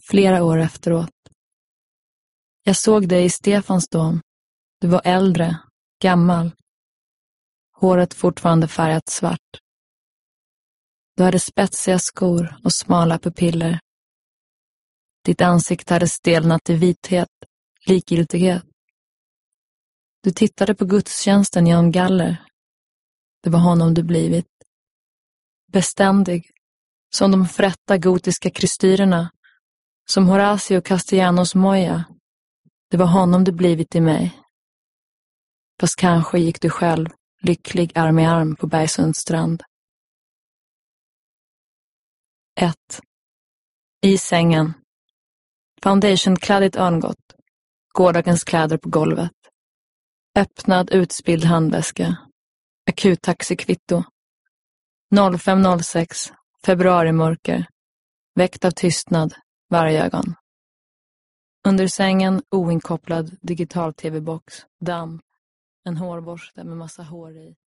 flera år efteråt. Jag såg dig i Stefansdom. Du var äldre, gammal. Håret fortfarande färgat svart. Du hade spetsiga skor och smala pupiller. Ditt ansikte hade stelnat i vithet, likgiltighet. Du tittade på gudstjänsten Jan Galler. Det var honom du blivit. Beständig, som de frätta gotiska krystyrerna, som Horacio Castellanos Moya. Det var honom du blivit i mig. Fast kanske gick du själv, lycklig arm i arm på Bergsunds strand. 1. I sängen. Foundationkladdigt örngott. Gårdagens kläder på golvet. Öppnad utspilld handväska. Akuttaxikvitto. 05.06. Februarimörker. Väckt av tystnad. Vargögon. Under sängen oinkopplad digital tv-box. Damm. En hårborste med massa hår i.